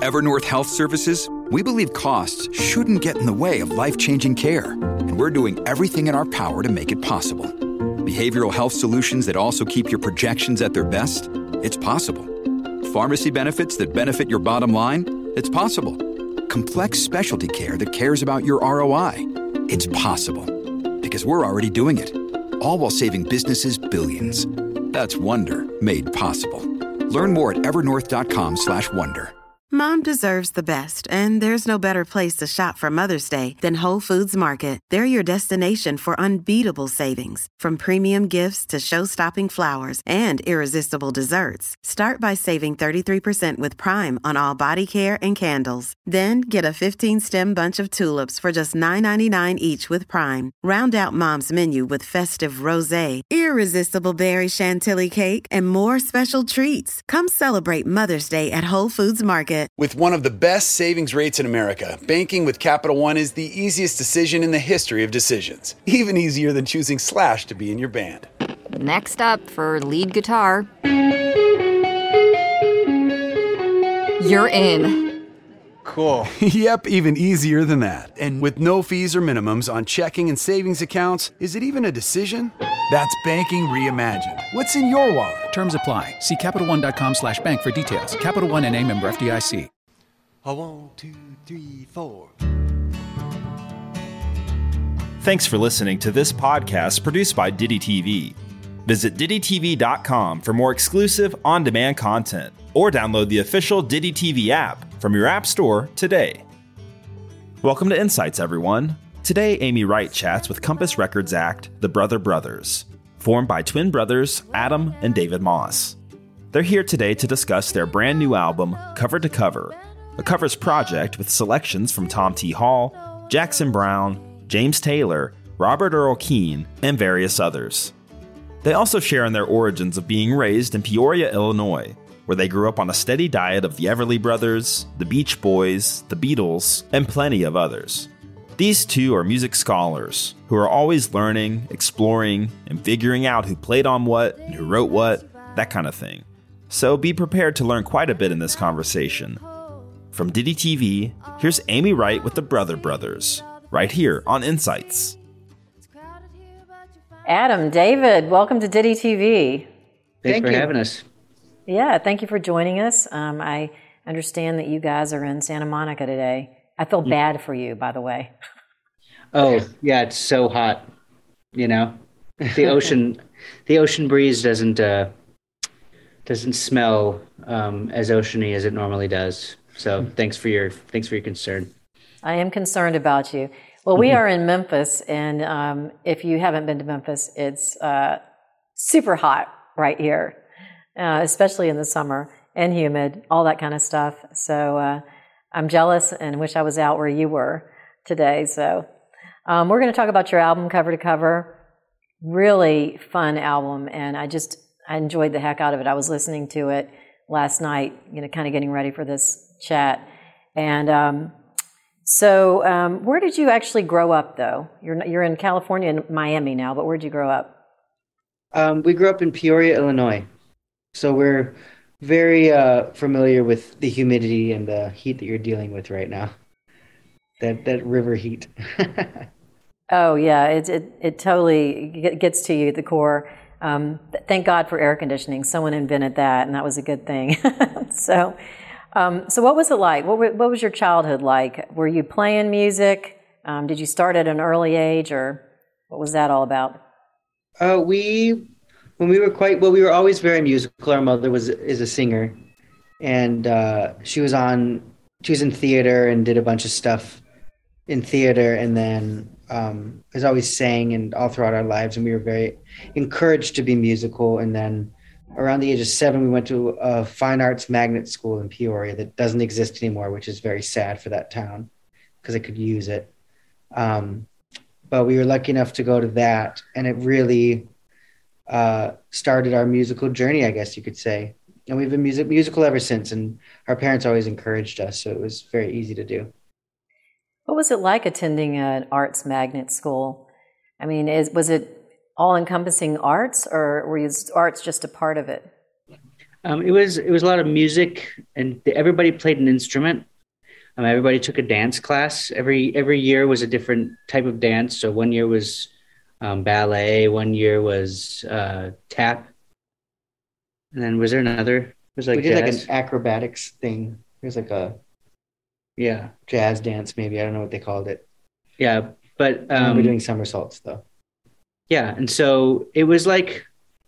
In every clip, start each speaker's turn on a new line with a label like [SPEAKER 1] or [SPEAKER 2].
[SPEAKER 1] Evernorth Health Services, we believe costs shouldn't get in the way of life-changing care, and we're doing everything in our power to make it possible. Behavioral health solutions that also keep your projections at their best? It's possible. Pharmacy benefits that benefit your bottom line? It's possible. Complex specialty care that cares about your ROI? It's possible. Because we're already doing it. All while saving businesses billions. That's Wonder made possible. Learn more at evernorth.com/wonder.
[SPEAKER 2] Mom deserves the best, and there's no better place to shop for Mother's Day than Whole Foods Market. They're your destination for unbeatable savings, from premium gifts to show-stopping flowers and irresistible desserts. Start by saving 33% with Prime on all body care and candles. Then get a 15-stem bunch of tulips for just $9.99 each with Prime. Round out Mom's menu with festive rosé, irresistible berry chantilly cake, and more special treats. Come celebrate Mother's Day at Whole Foods Market.
[SPEAKER 3] With one of the best savings rates in America, banking with Capital One is the easiest decision in the history of decisions. Even easier than choosing Slash to be in your band.
[SPEAKER 4] Next up for lead guitar. You're in.
[SPEAKER 3] Cool. Yep, even easier than that. And with no fees or minimums on checking and savings accounts, is it even a decision? That's banking reimagined. What's in your wallet?
[SPEAKER 5] Terms apply. See CapitalOne.com/bank for details. Capital One N.A. member FDIC.
[SPEAKER 6] 1, 2, 3, 4.
[SPEAKER 7] Thanks for listening to this podcast produced by Diddy TV. Visit DiddyTV.com for more exclusive on-demand content, or download the official Diddy TV app from your app store today. Welcome to Insights, everyone. Today, Amy Wright chats with Compass Records act The Brother Brothers, formed by twin brothers Adam and David Moss. They're here today to discuss their brand new album, Cover to Cover, a covers project with selections from Tom T. Hall, Jackson Browne, James Taylor, Robert Earl Keen, and various others. They also share in their origins of being raised in Peoria, Illinois, where they grew up on a steady diet of the Everly Brothers, the Beach Boys, the Beatles, and plenty of others. These two are music scholars who are always learning, exploring, and figuring out who played on what and who wrote what, that kind of thing. So be prepared to learn quite a bit in this conversation. From Diddy TV, here's Amy Wright with the Brother Brothers, right here on Insights.
[SPEAKER 8] Adam, David, welcome to Diddy TV.
[SPEAKER 9] Thanks for having us.
[SPEAKER 8] Yeah, thank you for joining us. I understand that you guys are in Santa Monica today. I feel bad for you, by the way.
[SPEAKER 9] Oh, yeah, it's so hot. You know, the ocean breeze doesn't smell as oceany as it normally does. So thanks for your concern.
[SPEAKER 8] I am concerned about you. Well, we are in Memphis, and if you haven't been to Memphis, it's super hot right here, especially in the summer, and humid, all that kind of stuff. So I'm jealous and wish I was out where you were today. So we're going to talk about your album, Cover to Cover. Really fun album, and I enjoyed the heck out of it. I was listening to it last night, kind of getting ready for this chat. And so where did you actually grow up, though? You're in California and Miami now, but where did you grow up?
[SPEAKER 9] We grew up in Peoria, Illinois. So we're very familiar with the humidity and the heat that you're dealing with right now. That river heat.
[SPEAKER 8] Oh, yeah, it totally gets to you at the core. Thank God for air conditioning. Someone invented that, and that was a good thing. So what was it like? What was your childhood like? Were you playing music? Did you start at an early age, or what was that all about?
[SPEAKER 9] When we were always very musical. Our mother is a singer, and she was in theater and did a bunch of stuff in theater, and then was always sang and all throughout our lives, and we were very encouraged to be musical. And then around the age of 7, we went to a fine arts magnet school in Peoria that doesn't exist anymore, which is very sad for that town because I could use it. But we were lucky enough to go to that, and it really started our musical journey, I guess you could say. And we've been musical ever since, and our parents always encouraged us, so it was very easy to do.
[SPEAKER 8] What was it like attending an arts magnet school? I mean, was it all-encompassing arts, or were arts just a part of it?
[SPEAKER 9] It was a lot of music, and everybody played an instrument. Everybody took a dance class. Every year was a different type of dance. So one year was ballet, one year was tap, and then was there another? Was like
[SPEAKER 6] we did
[SPEAKER 9] jazz?
[SPEAKER 6] like an acrobatics thing. There's like a
[SPEAKER 9] Yeah,
[SPEAKER 6] jazz dance, maybe. I don't know what they called it.
[SPEAKER 9] yeah, but
[SPEAKER 6] I remember doing somersaults though.
[SPEAKER 9] yeah, and so it was like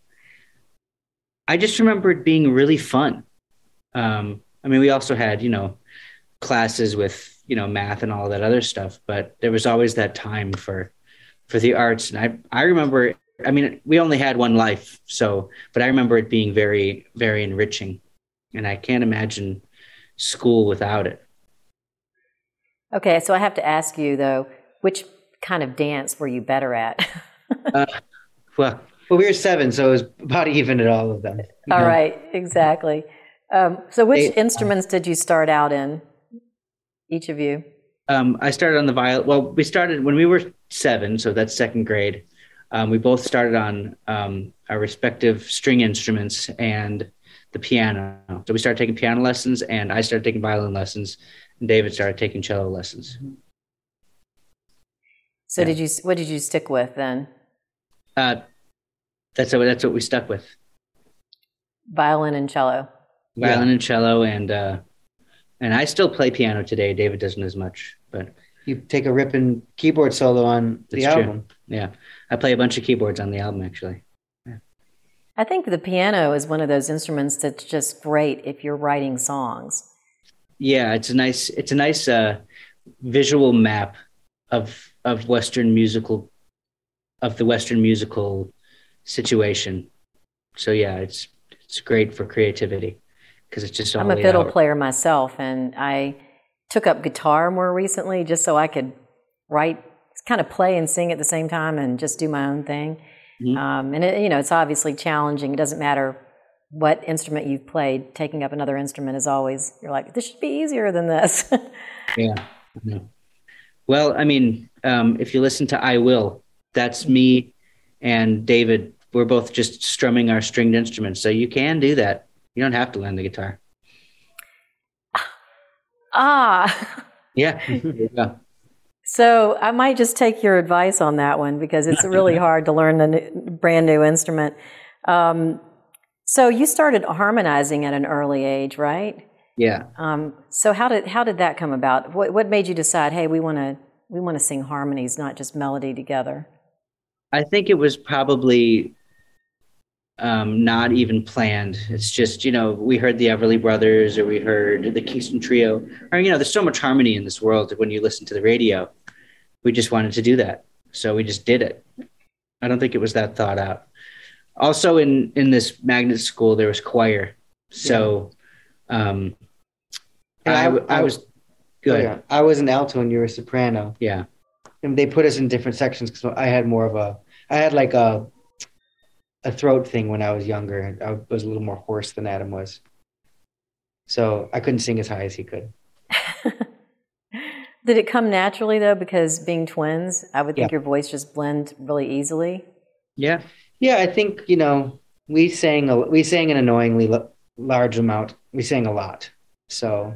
[SPEAKER 9] I just remember it being really fun. We also had classes with math and all that other stuff, but there was always that time for the arts. And I remember, we only had one life, but I remember it being very, very enriching, and I can't imagine school without it.
[SPEAKER 8] Okay, so I have to ask you though, which kind of dance were you better at?
[SPEAKER 9] Well,
[SPEAKER 6] we were 7, so it was about even at all of them.
[SPEAKER 8] All right, exactly. So which instruments did you start out in, each of you?
[SPEAKER 9] I started on the violin. Well, we started when we were 7, so that's second grade. We both started on our respective string instruments and the piano. So we started taking piano lessons, and I started taking violin lessons, and David started taking cello lessons.
[SPEAKER 8] So what did you stick with then?
[SPEAKER 9] That's what we stuck with.
[SPEAKER 8] Violin and cello.
[SPEAKER 9] Violin and cello, and I still play piano today. David doesn't as much, but
[SPEAKER 6] you take a ripping keyboard solo on the album.
[SPEAKER 9] True. Yeah, I play a bunch of keyboards on the album actually. Yeah.
[SPEAKER 8] I think the piano is one of those instruments that's just great if you're writing songs.
[SPEAKER 9] Yeah, it's a nice visual map of the Western musical situation. So yeah, it's great for creativity because it's just all
[SPEAKER 8] I'm a fiddle player myself, and I took up guitar more recently just so I could write, kind of play and sing at the same time and just do my own thing. Mm-hmm. And it's obviously challenging. It doesn't matter what instrument you've played. Taking up another instrument is always, you're like, this should be easier than this.
[SPEAKER 9] Yeah. Well, if you listen to I Will, that's me and David. We're both just strumming our stringed instruments. So you can do that. You don't have to learn the guitar. Yeah. Yeah.
[SPEAKER 8] So I might just take your advice on that one because it's really hard to learn a brand new instrument. So you started harmonizing at an early age, right?
[SPEAKER 9] Yeah.
[SPEAKER 8] So how did that come about? What made you decide, hey, we want to sing harmonies, not just melody together?
[SPEAKER 9] I think it was probably not even planned. It's just, we heard the Everly Brothers, or we heard the Kingston Trio, or, there's so much harmony in this world when you listen to the radio. We just wanted to do that. So we just did it. I don't think it was that thought out. Also in this magnet school, there was choir. So I was good.
[SPEAKER 6] Oh, yeah. I was an alto and you were a soprano.
[SPEAKER 9] Yeah.
[SPEAKER 6] And they put us in different sections because I had like a throat thing when I was younger. I was a little more hoarse than Adam was. So I couldn't sing as high as he could.
[SPEAKER 8] Did it come naturally, though? Because being twins, I would think your voice just blend really easily.
[SPEAKER 9] Yeah.
[SPEAKER 6] Yeah, I think, we sang an annoyingly large amount. We sang a lot. So,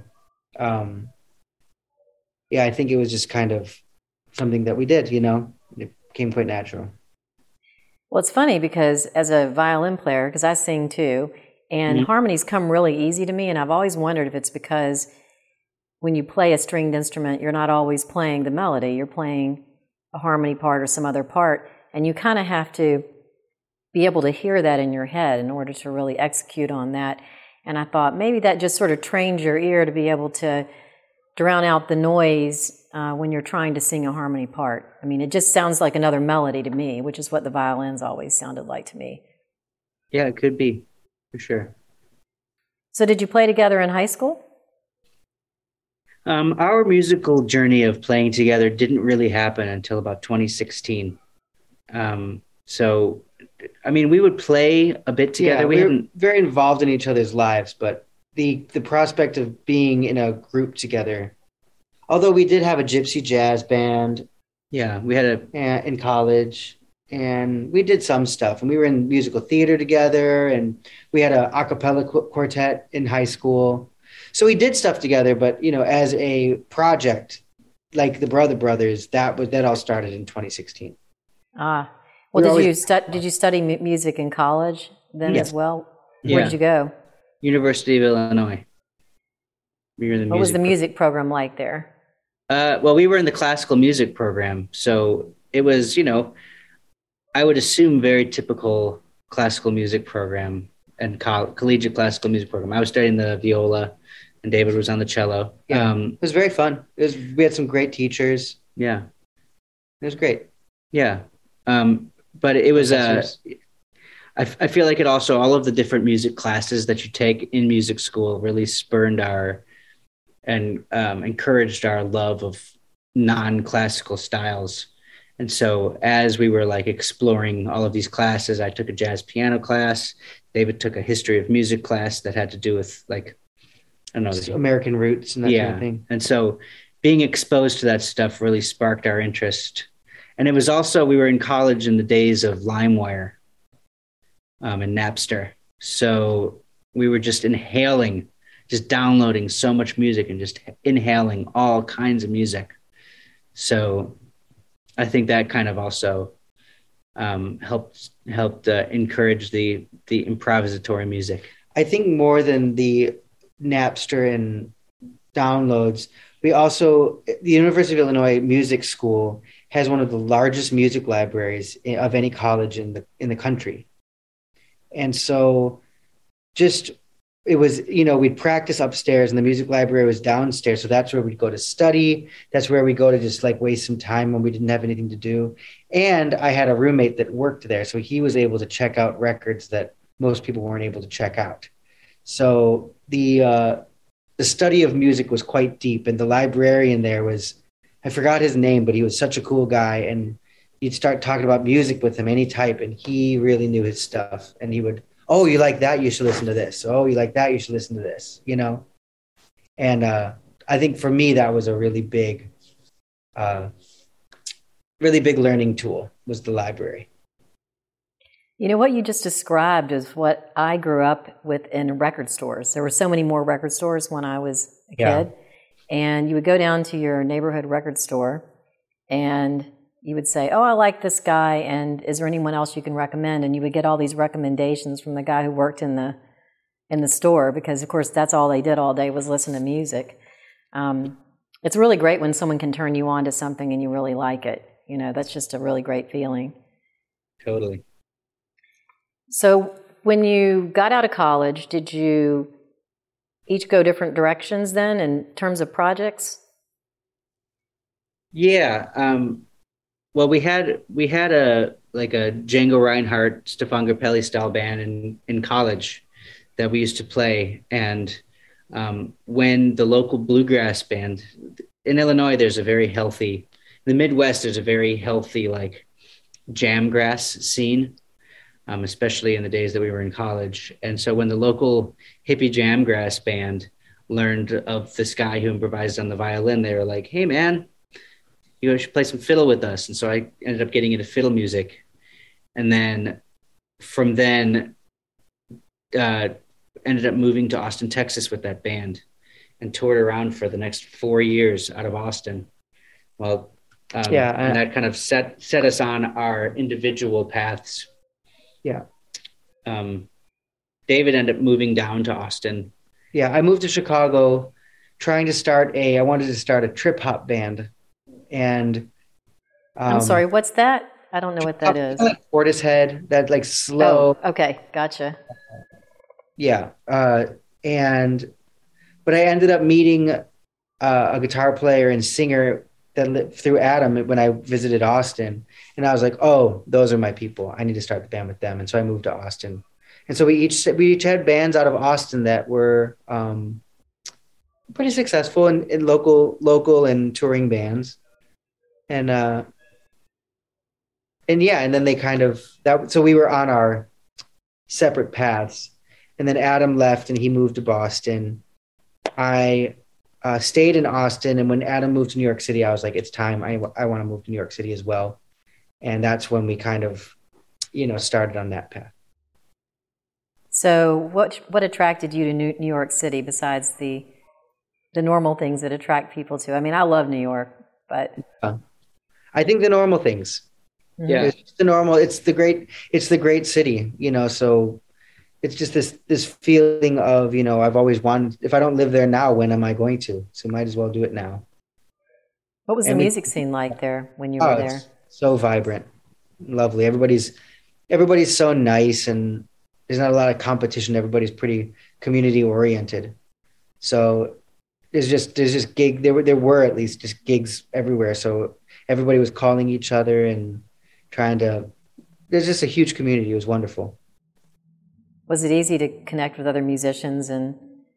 [SPEAKER 6] I think it was just kind of something that we did, It came quite natural.
[SPEAKER 8] Well, it's funny because as a violin player, because I sing too, and harmonies come really easy to me, and I've always wondered if it's because when you play a stringed instrument, you're not always playing the melody. You're playing a harmony part or some other part, and you kind of have to be able to hear that in your head in order to really execute on that. And I thought maybe that just sort of trains your ear to be able to drown out the noise when you're trying to sing a harmony part. It just sounds like another melody to me, which is what the violins always sounded like to me.
[SPEAKER 9] Yeah, it could be, for sure.
[SPEAKER 8] So did you play together in high school?
[SPEAKER 9] Our musical journey of playing together didn't really happen until about 2016. We would play a bit together.
[SPEAKER 6] Yeah, we were very involved in each other's lives, but the prospect of being in a group together, although we did have a gypsy jazz band.
[SPEAKER 9] Yeah, we had
[SPEAKER 6] in college.
[SPEAKER 9] and we did some stuff, and we were in musical theater together, and we had a cappella quartet in high school. So we did stuff together, but as a project, like the Brother Brothers, that all started in 2016.
[SPEAKER 8] Ah, well, did you study music in college then as well? Where did you go?
[SPEAKER 9] University of Illinois. We were in the
[SPEAKER 8] what was the music program like there?
[SPEAKER 9] Well, we were in the classical music program, so it was, I would assume very typical classical music program and collegiate classical music program. I was studying the viola, and David was on the cello. Yeah. It was very fun. We had some great teachers. Yeah, it was great. Yeah, but it was. I feel like it also, all of the different music classes that you take in music school really spurned and encouraged our love of non-classical styles. And so as we were like exploring all of these classes, I took a jazz piano class. David took a history of music class that had to do with like, I don't know, American roots and that kind of thing. And so being exposed to that stuff really sparked our interest. And it was also, we were in college in the days of LimeWire and Napster. So we were just downloading so much music and just inhaling all kinds of music. So I think that kind of also helped encourage the improvisatory music. I think more than the Napster and downloads, the University of Illinois Music School has one of the largest music libraries of any college in the country. And so it was, we'd practice upstairs and the music library was downstairs. So that's where we'd go to study. That's where we go to just like waste some time when we didn't have anything to do. And I had a roommate that worked there. So he was able to check out records that most people weren't able to check out. So the study of music was quite deep. And the librarian there I forgot his name, but he was such a cool guy. And you'd start talking about music with him, any type. And he really knew his stuff. And he would, oh, you like that? You should listen to this. Oh, you like that? You should listen to this, And I think for me, that was a really big learning tool was the library.
[SPEAKER 8] What you just described is what I grew up with in record stores. There were so many more record stores when I was a kid. And you would go down to your neighborhood record store and you would say, oh, I like this guy, and is there anyone else you can recommend? And you would get all these recommendations from the guy who worked in the store because, of course, that's all they did all day was listen to music. It's really great when someone can turn you on to something and you really like it. That's just a really great feeling.
[SPEAKER 9] Totally.
[SPEAKER 8] So when you got out of college, did you each go different directions then in terms of projects?
[SPEAKER 9] Yeah. Well, we had a Django Reinhardt, Stefan Grappelli style band in college that we used to play. And when the local bluegrass band in Illinois, in the Midwest, there's a very healthy like jamgrass scene, especially in the days that we were in college. And so when the local hippie jamgrass band learned of this guy who improvised on the violin, they were like, hey, man, you should play some fiddle with us. And so I ended up getting into fiddle music. And then from then ended up moving to Austin, Texas with that band and toured around for the next 4 years out of Austin. Well, and that kind of set us on our individual paths. Yeah. David ended up moving down to Austin. Yeah, I moved to Chicago I wanted to start a trip hop band. And
[SPEAKER 8] I'm sorry, what's that? I don't know what that is.
[SPEAKER 9] Like Portishead, that like slow.
[SPEAKER 8] Oh, okay, gotcha.
[SPEAKER 9] Yeah, but I ended up meeting a guitar player and singer that lived through Adam when I visited Austin, and I was like, oh, those are my people. I need to start the band with them, and so I moved to Austin. And so we each had bands out of Austin that were pretty successful in local and touring bands. And then they kind of so we were on our separate paths, and then Adam left and he moved to Boston. I stayed in Austin, and when Adam moved to New York City, I was like, it's time. I want to move to New York City as well.
[SPEAKER 6] And that's when we kind of, started on that path.
[SPEAKER 8] So what attracted you to New York City besides the normal things that attract people to? I mean, I love New York, but
[SPEAKER 6] I think the normal things.
[SPEAKER 8] Mhm.
[SPEAKER 9] Yeah.
[SPEAKER 6] It's the normal, it's the great city, so it's just this feeling of, I've always wanted, if I don't live there now, when am I going to? So might as well do it now.
[SPEAKER 8] What was the music scene like there when you were there?
[SPEAKER 6] It's so vibrant, lovely. Everybody's so nice, and there's not a lot of competition. Everybody's pretty community oriented. So there's just gig. There were at least just gigs everywhere. So everybody was calling each other and trying to. There's just a huge community. It was wonderful.
[SPEAKER 8] Was it easy to connect with other musicians and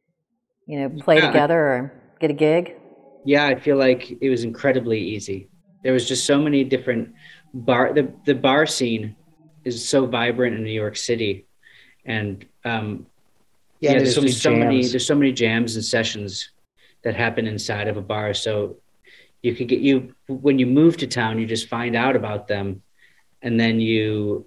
[SPEAKER 8] play together or get a gig?
[SPEAKER 9] Yeah, I feel like it was incredibly easy. There was just so many different the bar scene is so vibrant in New York City, and there's so many jams and sessions that happen inside of a bar. So you could when you move to town, you just find out about them, and then you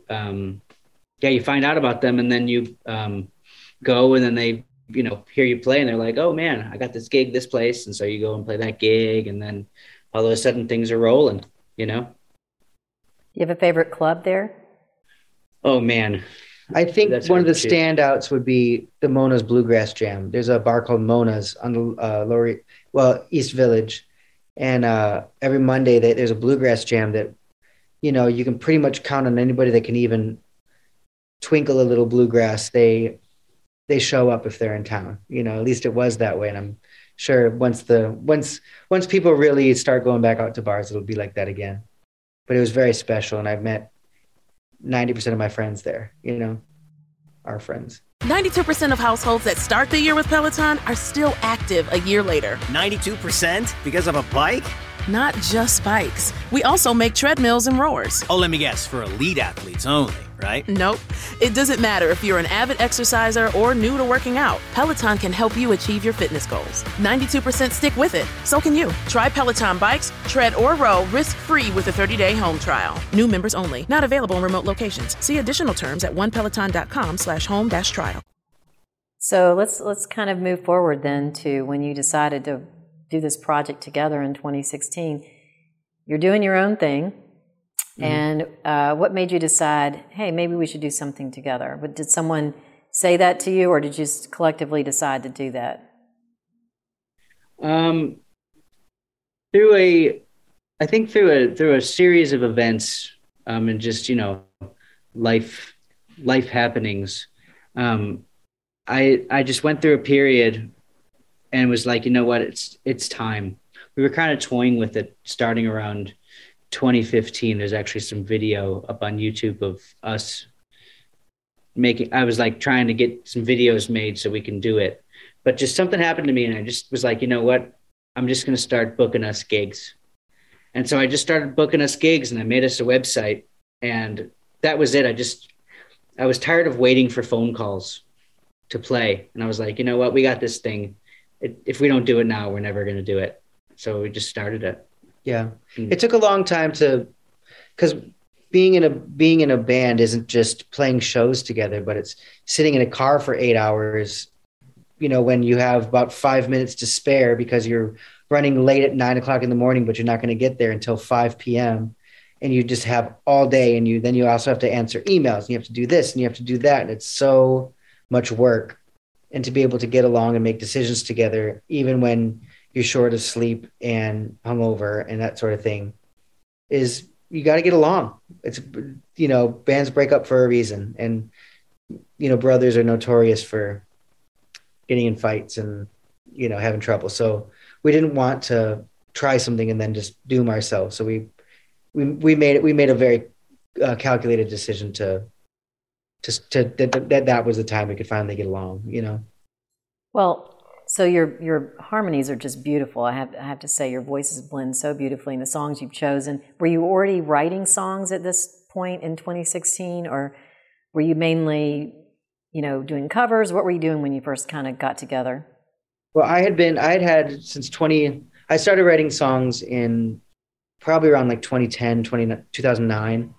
[SPEAKER 9] find out about them, and then you go, and then they hear you play, and they're like, oh man, I got this gig this place, and so you go and play that gig, and then all of a sudden things are rolling. You
[SPEAKER 8] have a favorite club there?
[SPEAKER 9] Oh man,
[SPEAKER 6] I think one of the standouts would be the Mona's Bluegrass Jam. There's a bar called Mona's on the East Village, and every Monday there's a bluegrass jam that you can pretty much count on anybody that can even twinkle a little bluegrass. They show up if they're in town. At least it was that way, and I'm sure once people really start going back out to bars, it'll be like that again. But it was very special, and I've met 90% of my friends there, our friends.
[SPEAKER 10] 92% of households that start the year with Peloton are still active a year later.
[SPEAKER 11] 92% because of a bike?
[SPEAKER 10] Not just bikes. We also make treadmills and rowers.
[SPEAKER 11] Oh, let me guess, for elite athletes only, right?
[SPEAKER 10] Nope. It doesn't matter if you're an avid exerciser or new to working out. Peloton can help you achieve your fitness goals. 92% stick with it. So can you. Try Peloton bikes, tread, or row risk-free with a 30-day home trial. New members only. Not available in remote locations. See additional terms at onepeloton.com/home-trial.
[SPEAKER 8] So let's kind of move forward then to when you decided to do this project together in 2016. You're doing your own thing. Mm-hmm. And what made you decide, hey, maybe we should do something together? But did someone say that to you, or did you just collectively decide to do that?
[SPEAKER 9] Through a series of events, and just, life happenings. I just went through a period and was like, you know what, it's time. We were kind of toying with it starting around 2015. There's actually some video up on YouTube of us I was like trying to get some videos made so we can do it. But just something happened to me, and I just was like, you know what, I'm just going to start booking us gigs. And so I just started booking us gigs, and I made us a website, and that was it. I was tired of waiting for phone calls to play. And I was like, you know what, we got this thing. If we don't do it now, we're never going to do it. So we just started it.
[SPEAKER 6] Yeah. It took a long time because being in a band isn't just playing shows together, but it's sitting in a car for 8 hours, when you have about 5 minutes to spare because you're running late at 9 o'clock in the morning, but you're not going to get there until 5 p.m. And you just have all day, and then you also have to answer emails, and you have to do this and you have to do that. And it's so much work. And to be able to get along and make decisions together, even when you're short of sleep and hungover and that sort of thing, is you got to get along. It's, bands break up for a reason. And, brothers are notorious for getting in fights and, having trouble. So we didn't want to try something and then just doom ourselves. So we made a very calculated decision that was the time we could finally get along,
[SPEAKER 8] Well, so your harmonies are just beautiful. I have to say, your voices blend so beautifully in the songs you've chosen. Were you already writing songs at this point in 2016, or were you mainly, doing covers? What were you doing when you first kind of got together?
[SPEAKER 6] Well, I started writing songs in probably around like 2009.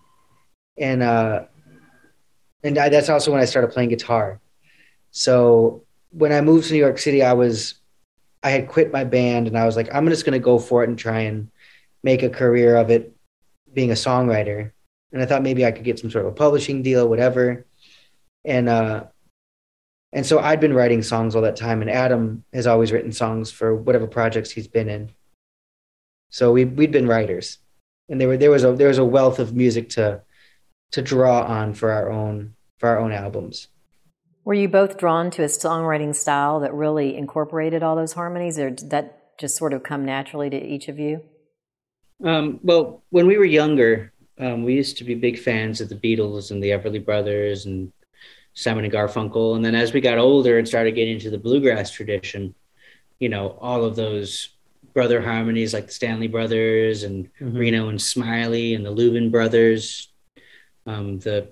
[SPEAKER 6] That's also when I started playing guitar. So when I moved to New York City, I had quit my band, and I was like, I'm just going to go for it and try and make a career of it being a songwriter. And I thought maybe I could get some sort of a publishing deal, whatever. And so I'd been writing songs all that time, and Adam has always written songs for whatever projects he's been in. So we'd been writers, and there was a wealth of music to draw on for our own albums.
[SPEAKER 8] Were you both drawn to a songwriting style that really incorporated all those harmonies, or did that just sort of come naturally to each of you?
[SPEAKER 9] Well, when we were younger, we used to be big fans of the Beatles and the Everly Brothers and Simon and Garfunkel. And then as we got older and started getting into the bluegrass tradition, all of those brother harmonies like the Stanley Brothers and Reno and Smiley and the Louvin Brothers, the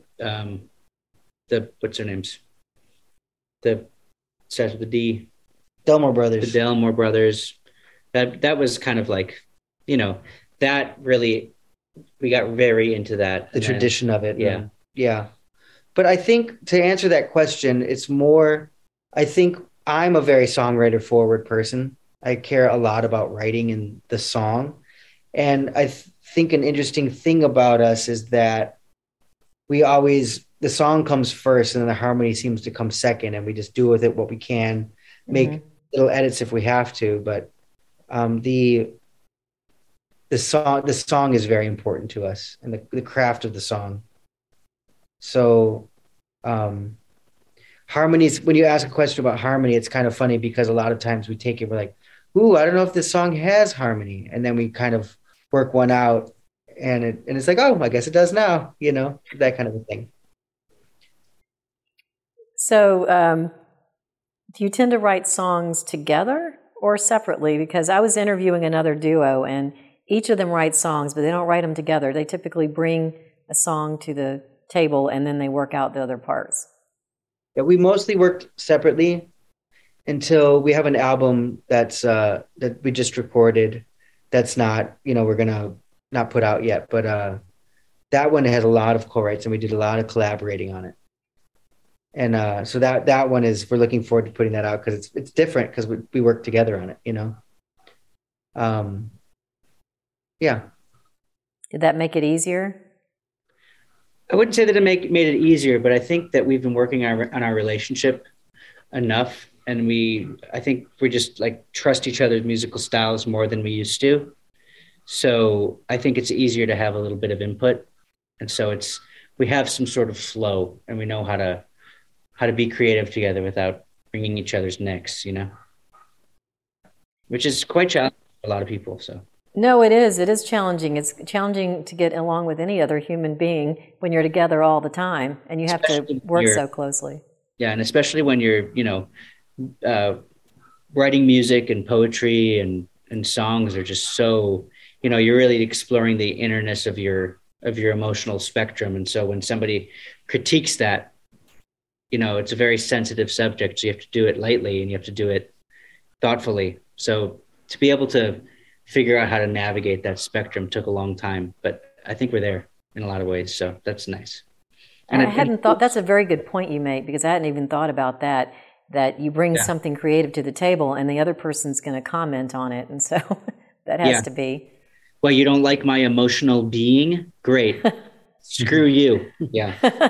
[SPEAKER 9] what's their names? The starts with the D.
[SPEAKER 6] Delmore Brothers.
[SPEAKER 9] The Delmore Brothers. That was kind of like, that really, we got very into that.
[SPEAKER 6] The tradition of it.
[SPEAKER 9] Yeah.
[SPEAKER 6] Yeah. But I think to answer that question, it's more, I think I'm a very songwriter forward person. I care a lot about writing and the song. And I think an interesting thing about us is that the song comes first and then the harmony seems to come second, and we just do with it what we can, make little edits if we have to. But the song is very important to us, and the craft of the song. So harmonies, when you ask a question about harmony, it's kind of funny because a lot of times we take it, we're like, ooh, I don't know if this song has harmony. And then we kind of work one out, and it's like, oh, I guess it does now, that kind of a thing.
[SPEAKER 8] So do you tend to write songs together or separately? Because I was interviewing another duo, and each of them writes songs, but they don't write them together. They typically bring a song to the table and then they work out the other parts.
[SPEAKER 6] Yeah, we mostly worked separately until we have an album that we just recorded that's not, we're gonna not put out yet, but that one has a lot of co-writes, and we did a lot of collaborating on it. And so that one we're looking forward to putting that out because it's different because we work together on it, Yeah.
[SPEAKER 8] Did that make it easier?
[SPEAKER 9] I wouldn't say that it made it easier, but I think that we've been working on our relationship enough, and I think we just like trust each other's musical styles more than we used to. So I think it's easier to have a little bit of input, and so we have some sort of flow, and we know how to be creative together without wringing each other's necks, which is quite challenging for a lot of people. So.
[SPEAKER 8] No, it is. It is challenging. It's challenging to get along with any other human being when you're together all the time and you have to work so closely.
[SPEAKER 9] Yeah, and especially when you're, writing music and poetry and songs are just so, you're really exploring the innerness of your emotional spectrum. And so when somebody critiques that, it's a very sensitive subject. So you have to do it lightly and you have to do it thoughtfully. So to be able to figure out how to navigate that spectrum took a long time, but I think we're there in a lot of ways. So that's nice.
[SPEAKER 8] And I hadn't thought, that's a very good point you make, because I hadn't even thought about that you bring something creative to the table and the other person's going to comment on it. And so that has to be.
[SPEAKER 9] Well, you don't like my emotional being? Great. Screw you. Yeah.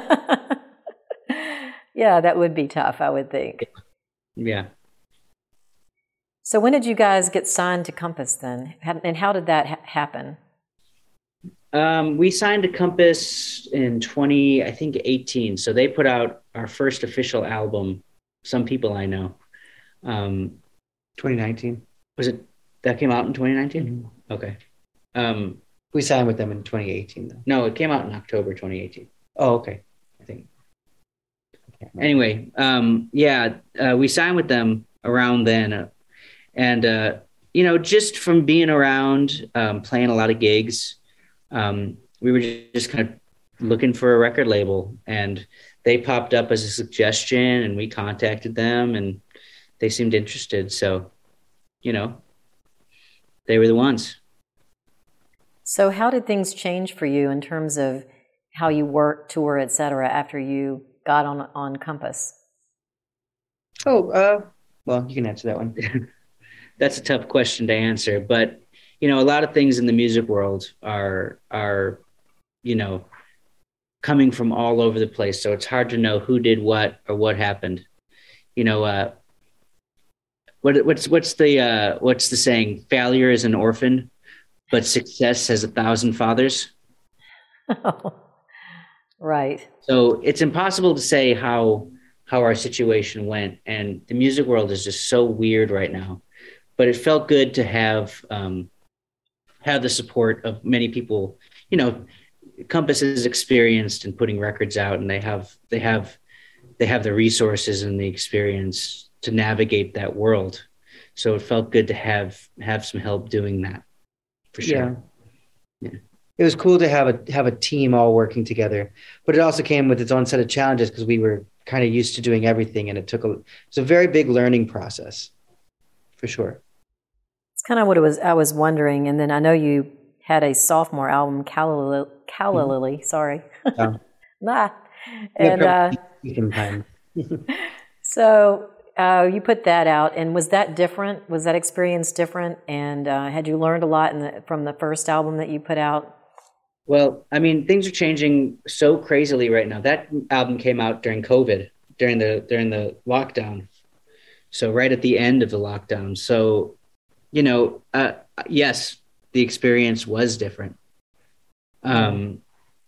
[SPEAKER 8] Yeah, that would be tough, I would think.
[SPEAKER 9] Yeah.
[SPEAKER 8] So when did you guys get signed to Compass then? And how did that happen?
[SPEAKER 9] We signed to Compass in 2018. So they put out our first official album, Some People I Know.
[SPEAKER 6] 2019.
[SPEAKER 9] Was it, that came out in 2019?
[SPEAKER 6] Mm-hmm.
[SPEAKER 9] Okay.
[SPEAKER 6] We signed with them in 2018 though.
[SPEAKER 9] No, it came out in October 2018.
[SPEAKER 6] Oh, okay. I think.
[SPEAKER 9] Anyway, we signed with them around then. And, just from being around, playing a lot of gigs, we were just kind of looking for a record label, and they popped up as a suggestion, and we contacted them, and they seemed interested. So, they were the ones.
[SPEAKER 8] So how did things change for you in terms of how you work, tour, et cetera, after you got on Compass?
[SPEAKER 6] Oh, well, you can answer that one.
[SPEAKER 9] That's a tough question to answer, but a lot of things in the music world are coming from all over the place. So it's hard to know who did what or what happened. What's the saying? Failure is an orphan, but success has 1,000 fathers.
[SPEAKER 8] Right.
[SPEAKER 9] So it's impossible to say how our situation went, and the music world is just so weird right now. But it felt good to have the support of many people. Compass is experienced in putting records out, and they have the resources and the experience to navigate that world. So it felt good to have some help doing that, for sure.
[SPEAKER 6] Yeah. It was cool to have a team all working together, but it also came with its own set of challenges because we were kind of used to doing everything, and it's a very big learning process, for sure.
[SPEAKER 8] It's kind of what I was wondering, and then I know you had a sophomore album, Calla Lily. Sorry, nah, and so you put that out, and was that different? Was that experience different? And had you learned a lot from the first album that you put out?
[SPEAKER 9] Well, I mean, things are changing so crazily right now. That album came out during COVID, during the lockdown. So right at the end of the lockdown. So, yes, the experience was different. But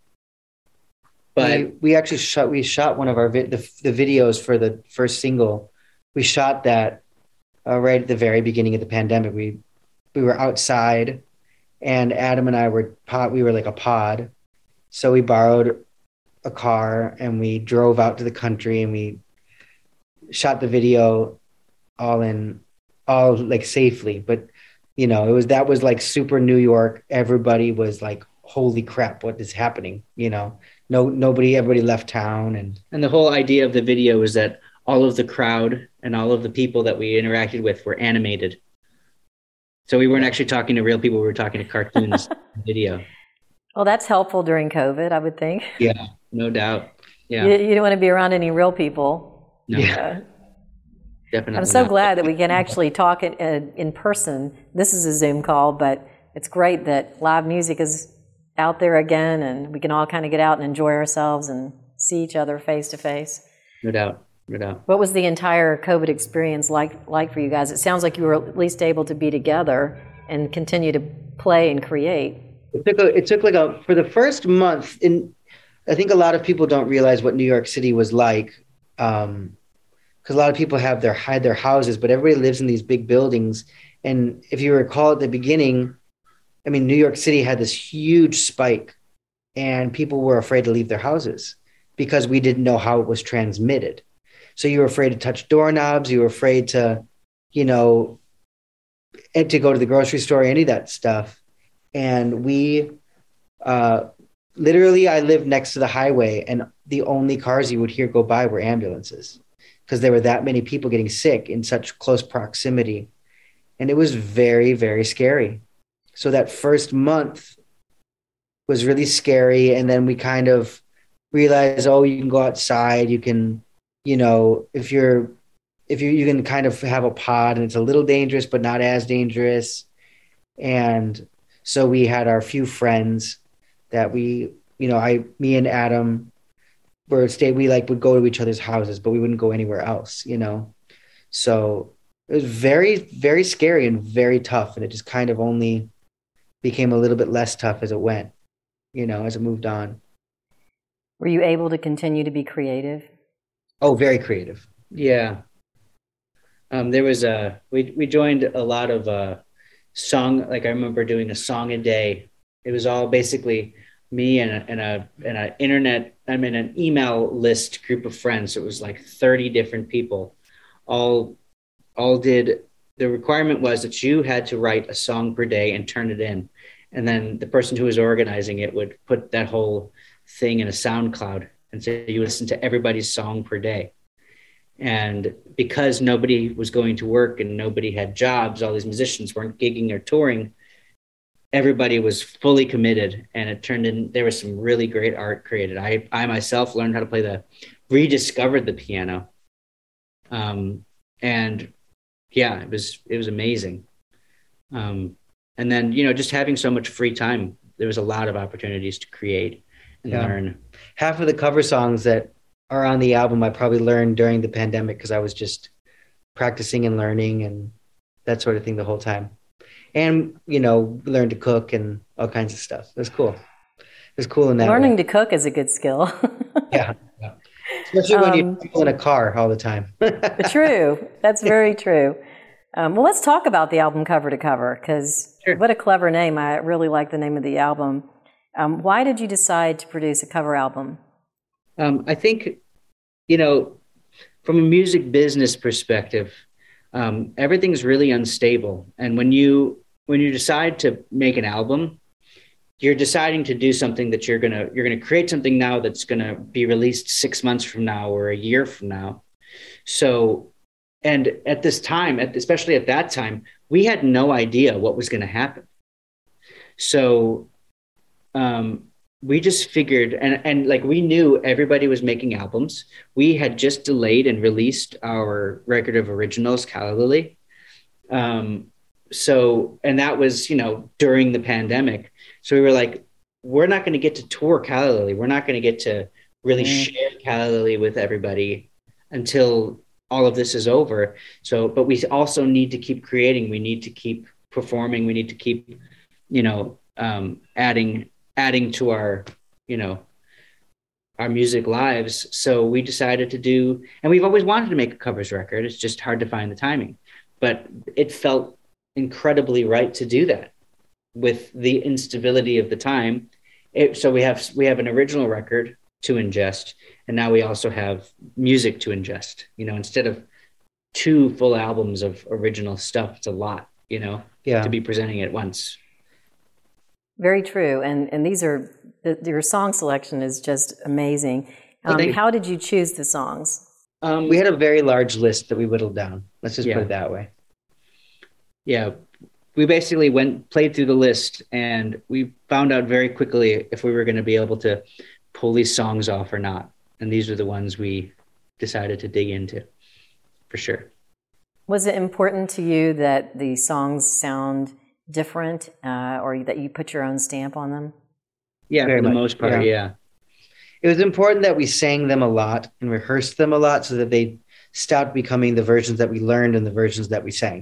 [SPEAKER 6] we actually shot one of the videos for the first single. We shot that right at the very beginning of the pandemic. We were outside. And Adam and I we were like a pod. So we borrowed a car and we drove out to the country and we shot the video all like safely. But, that was like super New York. Everybody was like, holy crap, what is happening? Everybody left town.
[SPEAKER 9] And the whole idea of the video was that all of the crowd and all of the people that we interacted with were animated. So we weren't actually talking to real people. We were talking to cartoons video.
[SPEAKER 8] Well, that's helpful during COVID, I would think.
[SPEAKER 9] Yeah, no doubt. Yeah.
[SPEAKER 8] You don't want to be around any real people.
[SPEAKER 9] No.
[SPEAKER 6] Yeah.
[SPEAKER 9] Definitely.
[SPEAKER 8] I'm so glad that we can actually talk in person. This is a Zoom call, but it's great that live music is out there again and we can all kind of get out and enjoy ourselves and see each other face to face.
[SPEAKER 9] No doubt.
[SPEAKER 8] What was the entire COVID experience like for you guys? It sounds like you were at least able to be together and continue to play and create.
[SPEAKER 6] It took for the first month. I think a lot of people don't realize what New York City was like, because a lot of people hide their houses, but everybody lives in these big buildings. And if you recall at the beginning, I mean, New York City had this huge spike, and people were afraid to leave their houses because we didn't know how it was transmitted. So you were afraid to touch doorknobs. You were afraid to, and to go to the grocery store, any of that stuff. And we, literally, I lived next to the highway, and the only cars you would hear go by were ambulances because there were that many people getting sick in such close proximity. And it was very, very scary. So that first month was really scary. And then we kind of realized, you can go outside, you can, if you can kind of have a pod, and it's a little dangerous, but not as dangerous. And so we had our few friends that me and Adam we would go to each other's houses, but we wouldn't go anywhere else, So it was very, very scary and very tough. And it just kind of only became a little bit less tough as it went, as it moved on.
[SPEAKER 8] Were you able to continue to be creative?
[SPEAKER 6] Oh, very creative.
[SPEAKER 9] Yeah. There was we joined a lot of song. Like I remember doing a song a day. It was all basically me and an email list group of friends. It was like 30 different people. All did. The requirement was that you had to write a song per day and turn it in. And then the person who was organizing it would put that whole thing in a SoundCloud. And so you listen to everybody's song per day. And because nobody was going to work and nobody had jobs, all these musicians weren't gigging or touring, everybody was fully committed, and it turned in, there was some really great art created. I myself learned how to rediscovered the piano. And yeah, it was amazing. And then, just having so much free time, there was a lot of opportunities to create and learn.
[SPEAKER 6] Half of the cover songs that are on the album, I probably learned during the pandemic because I was just practicing and learning and that sort of thing the whole time. And, learn to cook and all kinds of stuff. It was cool. It was cool in that
[SPEAKER 8] Learning
[SPEAKER 6] way.
[SPEAKER 8] to cook is a good skill.
[SPEAKER 6] Yeah. Especially when you're in a car all the time.
[SPEAKER 8] True. That's very true. Well, let's talk about the album Cover to Cover, because what a clever name. I really like the name of the album. Why did you decide to produce a cover album?
[SPEAKER 9] I think, from a music business perspective, everything's really unstable. And when you decide to make an album, you're deciding to do something that you're gonna create something now that's gonna be released 6 months from now or a year from now. So, and at this time, especially at that time, we had no idea what was going to happen. So we just figured, and like we knew everybody was making albums. We had just delayed and released our record of originals, Calla Lily. So, and that was, during the pandemic. So we were like, we're not going to get to tour Calla Lily. We're not going to get to really share Calla Lily with everybody until all of this is over. So, but we also need to keep creating. We need to keep performing. We need to keep, adding to our, our music lives. So we decided to do, and we've always wanted to make a covers record. It's just hard to find the timing, but it felt incredibly right to do that with the instability of the time. So we have an original record to ingest, and now we also have music to ingest. Instead of 2 full albums of original stuff, it's a lot, to be presenting at once.
[SPEAKER 8] Very true. And these are, your song selection is just amazing. How did you choose the songs?
[SPEAKER 6] We had a very large list that we whittled down. Let's just put it that way.
[SPEAKER 9] Yeah. We basically played through the list, and we found out very quickly if we were going to be able to pull these songs off or not. And these are the ones we decided to dig into, for sure.
[SPEAKER 8] Was it important to you that the songs sound different, or that you put your own stamp on them?
[SPEAKER 9] Yeah, for the most part, yeah.
[SPEAKER 6] It was important that we sang them a lot and rehearsed them a lot so that they stopped becoming the versions that we learned and the versions that we sang,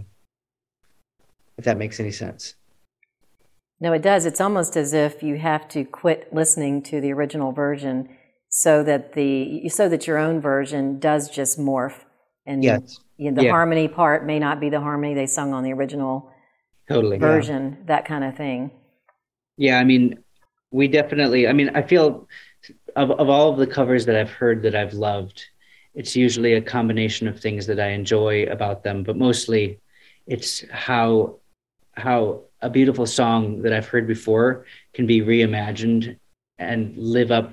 [SPEAKER 6] if that makes any sense.
[SPEAKER 8] No, it does. It's almost as if you have to quit listening to the original version so that your own version does just morph. And the harmony part may not be the harmony they sung on the original version, that kind of thing.
[SPEAKER 9] Yeah, I mean, we definitely, I feel of all of the covers that I've heard that I've loved, it's usually a combination of things that I enjoy about them, but mostly it's how a beautiful song that I've heard before can be reimagined and live up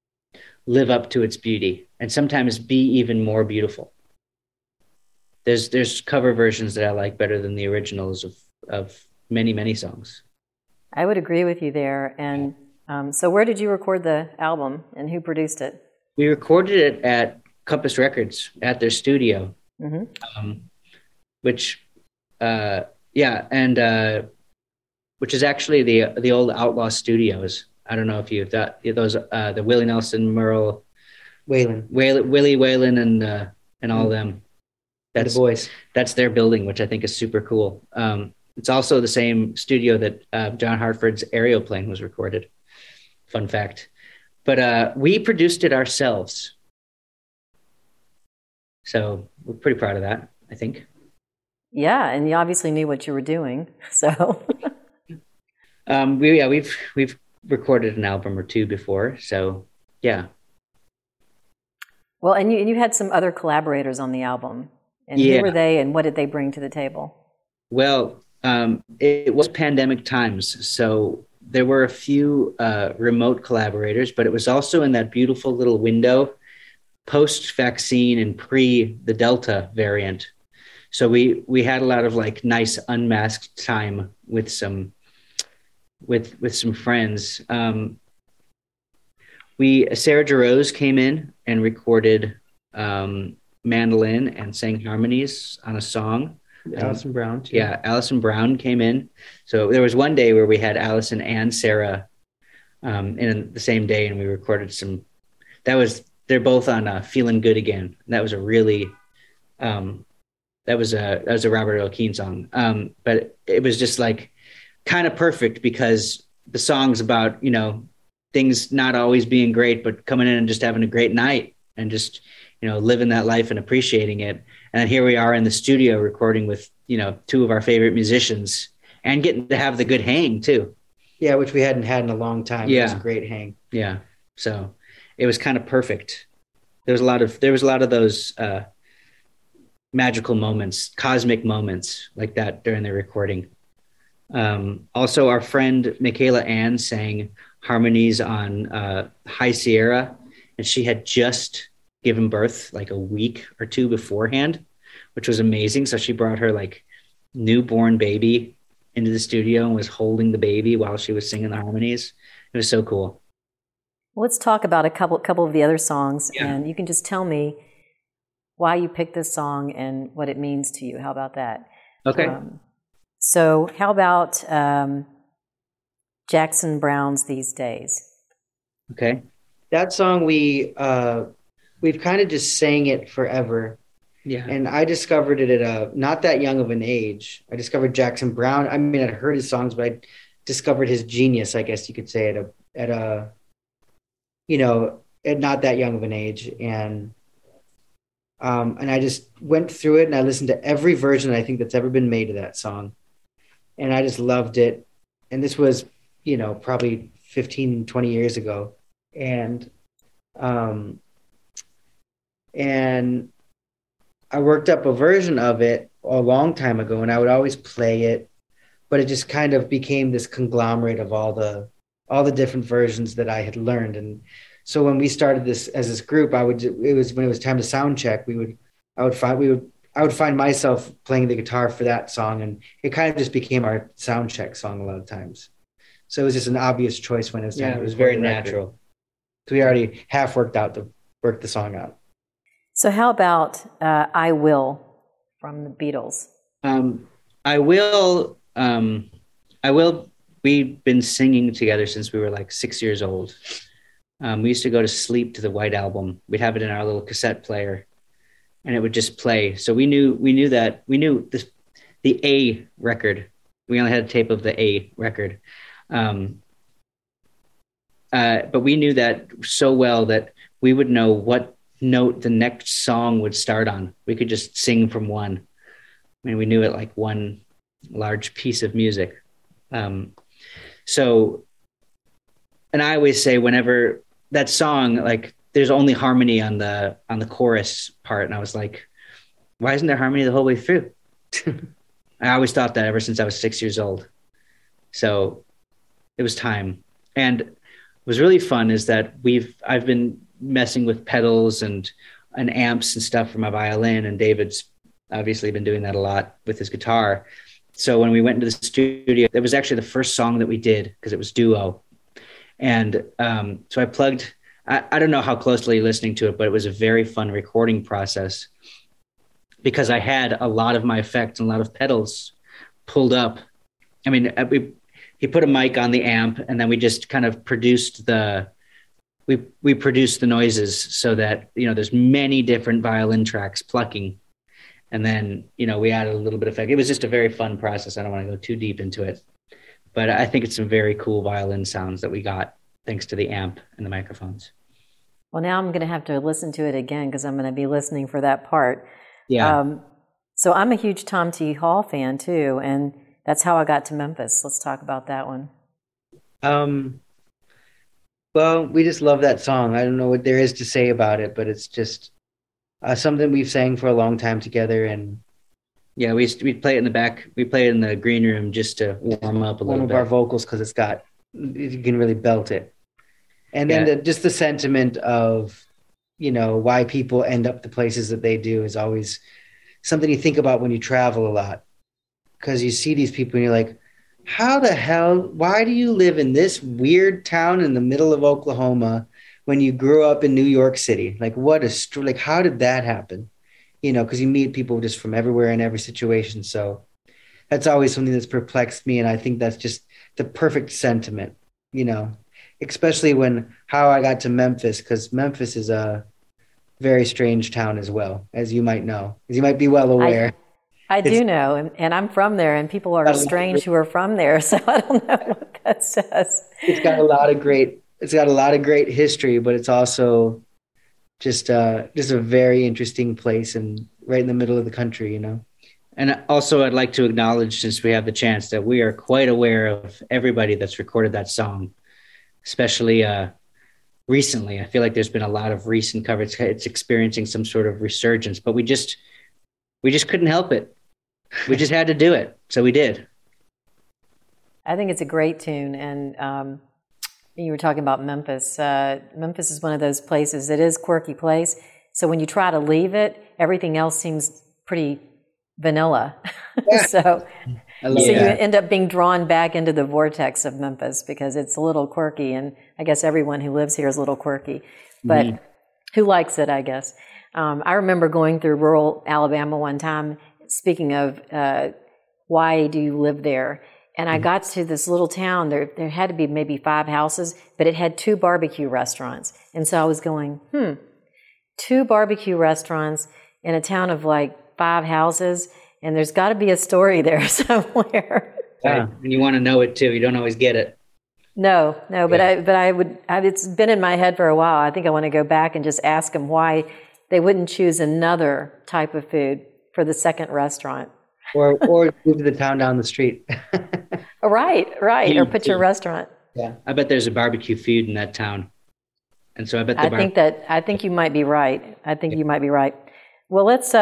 [SPEAKER 9] to its beauty, and sometimes be even more beautiful. There's cover versions that I like better than the originals of many, many songs.
[SPEAKER 8] I would agree with you there. And so where did you record the album, and who produced it?
[SPEAKER 9] We recorded it at Compass Records at their studio, which is actually the old Outlaw Studios. I don't know if you've got those, the Willie Nelson, Merle, Willie Whalen, and all of them. That's the boys. That's their building, which I think is super cool. It's also the same studio that John Hartford's Aeroplane was recorded. Fun fact. But we produced it ourselves. So we're pretty proud of that, I think.
[SPEAKER 8] Yeah, and you obviously knew what you were doing. So
[SPEAKER 9] we've recorded an album or two before, so yeah.
[SPEAKER 8] Well, and you had some other collaborators on the album. And who were they, and what did they bring to the table?
[SPEAKER 9] Well, it was pandemic times, so there were a few remote collaborators, but it was also in that beautiful little window post-vaccine and pre the Delta variant. So we had a lot of like nice unmasked time with some with some friends. Sarah Jarosz came in and recorded mandolin and sang harmonies on a song.
[SPEAKER 6] Alison Brown too.
[SPEAKER 9] Yeah, Alison Brown came in. So there was one day where we had Alison and Sarah in the same day, and we recorded some. They're both on "Feeling Good Again." That was a really that was a Robert Earl Keen song, but it was just like kind of perfect because the song's about things not always being great, but coming in and just having a great night and just living that life and appreciating it. And here we are in the studio recording with two of our favorite musicians and getting to have the good hang too.
[SPEAKER 6] Yeah, which we hadn't had in a long time.
[SPEAKER 9] Yeah.
[SPEAKER 6] It was a great hang.
[SPEAKER 9] Yeah, so it was kind of perfect. There was a lot of those magical moments, cosmic moments like that during the recording. Also, our friend Michaela Ann sang harmonies on High Sierra, and she had just given birth like a week or two beforehand, which was amazing. So she brought her like newborn baby into the studio and was holding the baby while she was singing the harmonies. It was so cool.
[SPEAKER 8] Let's talk about a couple of the other songs, and you can just tell me why you picked this song and what it means to you. How about that?
[SPEAKER 9] Okay.
[SPEAKER 8] So how about Jackson Browne's These Days?
[SPEAKER 9] Okay.
[SPEAKER 6] That song we've kind of just sang it forever.
[SPEAKER 9] Yeah.
[SPEAKER 6] And I discovered it at not that young of an age. I discovered Jackson Browne. I mean, I'd heard his songs, but I discovered his genius, I guess you could say, at not that young of an age. And I just went through it and I listened to every version I think that's ever been made of that song. And I just loved it. And this was, probably 15, 20 years ago. And I worked up a version of it a long time ago and I would always play it, but it just kind of became this conglomerate of all the different versions that I had learned. And so when we started this as this group, when it was time to sound check, I would find myself playing the guitar for that song, and it kind of just became our sound check song a lot of times. So it was just an obvious choice when it was time.
[SPEAKER 9] Yeah, it was very natural.
[SPEAKER 6] So we already half worked the song out.
[SPEAKER 8] So how about I Will from the Beatles?
[SPEAKER 9] I Will, we've been singing together since we were like 6 years old. We used to go to sleep to the White Album. We'd have it in our little cassette player and it would just play. So we knew the A record. We only had a tape of the A record. But we knew that so well that we would know what note the next song would start on. We could just sing from one. I mean, we knew it like one large piece of music. So, and I always say whenever that song, like there's only harmony on the chorus part. And I was like, why isn't there harmony the whole way through? I always thought that ever since I was 6 years old. So it was time. And what was really fun is that I've been messing with pedals and amps and stuff for my violin, and David's obviously been doing that a lot with his guitar. So when we went into the studio, it was actually the first song that we did because it was duo. And so I plugged, I don't know how closely you're listening to it, but it was a very fun recording process because I had a lot of my effects and a lot of pedals pulled up. I mean, he put a mic on the amp and then we just kind of produced we produced the noises so that, there's many different violin tracks plucking. And then, we added a little bit of effect. It was just a very fun process. I don't want to go too deep into it, but I think it's some very cool violin sounds that we got thanks to the amp and the microphones.
[SPEAKER 8] Well, now I'm going to have to listen to it again because I'm going to be listening for that part.
[SPEAKER 9] Yeah.
[SPEAKER 8] So I'm a huge Tom T. Hall fan too, and that's how I got to Memphis. Let's talk about that one.
[SPEAKER 6] Well, we just love that song. I don't know what there is to say about it, but it's just something we've sang for a long time together. And
[SPEAKER 9] yeah, we'd play it in the back. We play it in the green room just to warm up a little bit.
[SPEAKER 6] One of our vocals because you can really belt it. And then just the sentiment of, why people end up the places that they do is always something you think about when you travel a lot. Because you see these people and you're like, how the hell, why do you live in this weird town in the middle of Oklahoma when you grew up in New York City? Like, like, how did that happen? You know, because you meet people just from everywhere in every situation. So that's always something that's perplexed me. And I think that's just the perfect sentiment, you know, especially when how I got to Memphis, because Memphis is a very strange town as well, as you might know, as you might be well aware.
[SPEAKER 8] I do know, and I'm from there, and people are strange who are from there, so I don't know what that says.
[SPEAKER 6] It's got a lot of great history, but it's also just a very interesting place and right in the middle of the country, you know.
[SPEAKER 9] And also, I'd like to acknowledge, since we have the chance, that we are quite aware of everybody that's recorded that song, especially recently. I feel like there's been a lot of recent coverage. It's experiencing some sort of resurgence, but we just couldn't help it. We just had to do it, so we did.
[SPEAKER 8] I think it's a great tune, and you were talking about Memphis. Memphis is one of those places. It is a quirky place, so when you try to leave it, everything else seems pretty vanilla.
[SPEAKER 6] Yeah.
[SPEAKER 8] so
[SPEAKER 6] you
[SPEAKER 8] end up being drawn back into the vortex of Memphis because it's a little quirky, and I guess everyone who lives here is a little quirky, but who likes it, I guess. I remember going through rural Alabama one time, speaking of why do you live there? And I got to this little town, there had to be maybe 5 houses, but it had 2 barbecue restaurants. And so I was going, 2 barbecue restaurants in a town of like 5 houses, and there's got to be a story there somewhere.
[SPEAKER 9] Yeah. And you want to know it too. You don't always get it.
[SPEAKER 8] No, but it's been in my head for a while. I think I want to go back and just ask them why they wouldn't choose another type of food for the second restaurant.
[SPEAKER 6] or move to the town down the street.
[SPEAKER 8] Right. Or put your restaurant.
[SPEAKER 6] Yeah.
[SPEAKER 9] I bet there's a barbecue feud in that town. And so I bet
[SPEAKER 8] I think you might be right. You might be right. Well, let's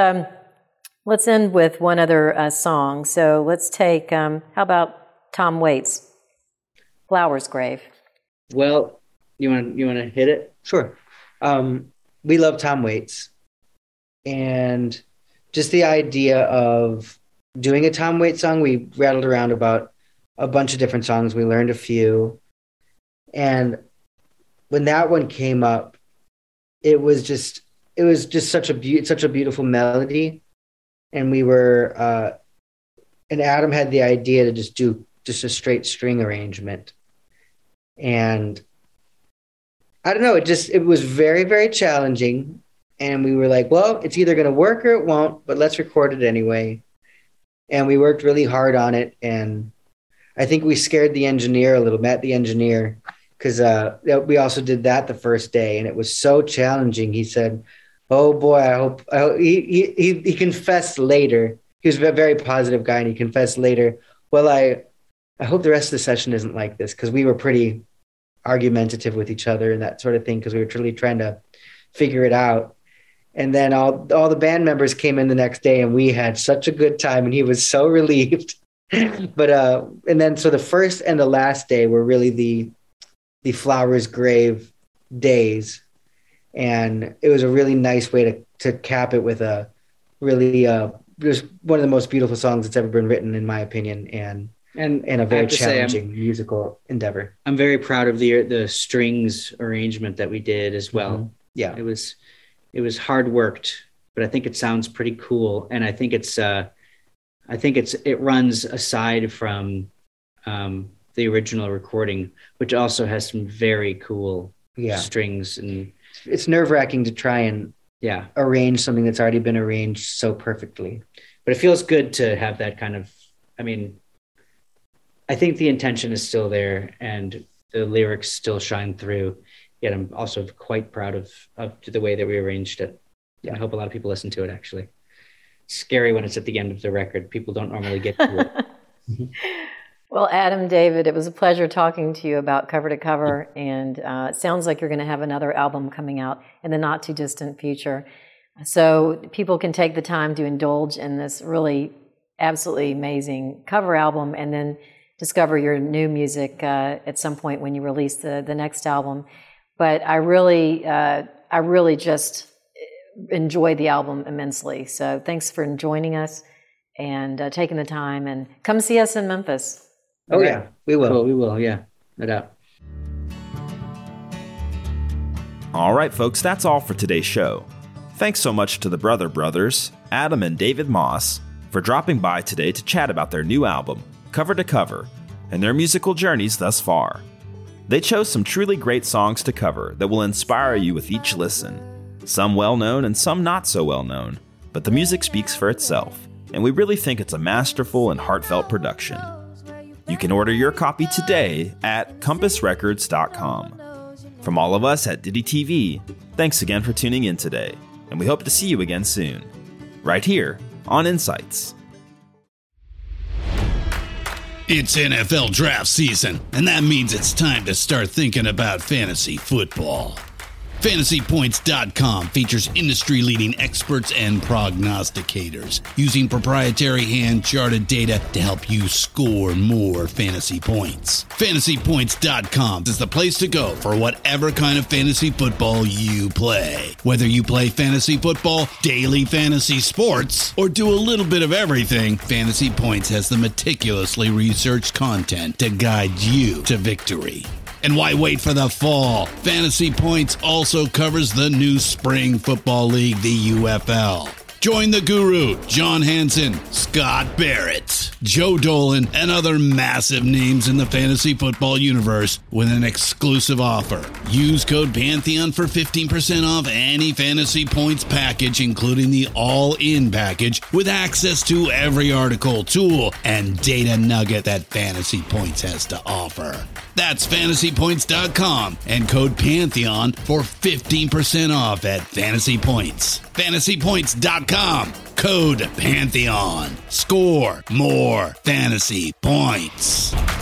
[SPEAKER 8] end with one other song. So let's take, how about Tom Waits, Flowers Grave?
[SPEAKER 9] Well, you want to hit it?
[SPEAKER 6] Sure. We love Tom Waits, and just the idea of doing a Tom Waits song, we rattled around about a bunch of different songs. We learned a few, and when that one came up, it was just such a beautiful melody, and we were and Adam had the idea to just do a straight string arrangement, and I don't know, it was very, very challenging. And we were like, well, it's either going to work or it won't, but let's record it anyway. And we worked really hard on it. And I think we scared the engineer a little, Matt, the engineer, because we also did that the first day. And it was so challenging. He said, oh boy, I hope he confessed later. He was a very positive guy, and he confessed later, well, I hope the rest of the session isn't like this, because we were pretty argumentative with each other and that sort of thing, because we were really trying to figure it out. And then all the band members came in the next day, and we had such a good time, and he was so relieved. But and then so the first and the last day were really the Flowers Grave days, and it was a really nice way to cap it with a really just one of the most beautiful songs that's ever been written, in my opinion, and a very challenging musical endeavor.
[SPEAKER 9] I'm very proud of the strings arrangement that we did as well.
[SPEAKER 6] Mm-hmm. Yeah,
[SPEAKER 9] it was hard worked, but I think it sounds pretty cool, and I think it runs aside from the original recording, which also has some very cool strings, and
[SPEAKER 6] it's nerve-wracking to try and arrange something that's already been arranged so perfectly.
[SPEAKER 9] But it feels good to have that kind of, I mean, I think the intention is still there and the lyrics still shine through. Yet I'm also quite proud of the way that we arranged it. Yeah. I hope a lot of people listen to it, actually. It's scary when it's at the end of the record. People don't normally get to it.
[SPEAKER 8] Well, Adam, David, it was a pleasure talking to you about Cover to Cover, and it sounds like you're going to have another album coming out in the not-too-distant future. So people can take the time to indulge in this really absolutely amazing cover album and then discover your new music at some point when you release the next album. But I really just enjoyed the album immensely. So thanks for joining us and taking the time, and come see us in Memphis.
[SPEAKER 6] Oh, yeah. We will. Cool. We will. Yeah. No doubt.
[SPEAKER 7] All right, folks, that's all for today's show. Thanks so much to the Brother Brothers, Adam and David Moss, for dropping by today to chat about their new album, Cover to Cover, and their musical journeys thus far. They chose some truly great songs to cover that will inspire you with each listen. Some well-known and some not so well-known, but the music speaks for itself, and we really think it's a masterful and heartfelt production. You can order your copy today at compassrecords.com. From all of us at Diddy TV, thanks again for tuning in today, and we hope to see you again soon, right here on Insights.
[SPEAKER 12] It's NFL draft season, and that means it's time to start thinking about fantasy football. FantasyPoints.com features industry-leading experts and prognosticators using proprietary hand-charted data to help you score more fantasy points. FantasyPoints.com is the place to go for whatever kind of fantasy football you play. Whether you play fantasy football, daily fantasy sports, or do a little bit of everything, Fantasy Points has the meticulously researched content to guide you to victory. And why wait for the fall? Fantasy Points also covers the new spring football league, the UFL. Join the guru, John Hansen, Scott Barrett, Joe Dolan, and other massive names in the fantasy football universe with an exclusive offer. Use code Pantheon for 15% off any Fantasy Points package, including the all-in package, with access to every article, tool, and data nugget that Fantasy Points has to offer. That's FantasyPoints.com and code Pantheon for 15% off at Fantasy Points. FantasyPoints.com, code Pantheon. Score more fantasy points.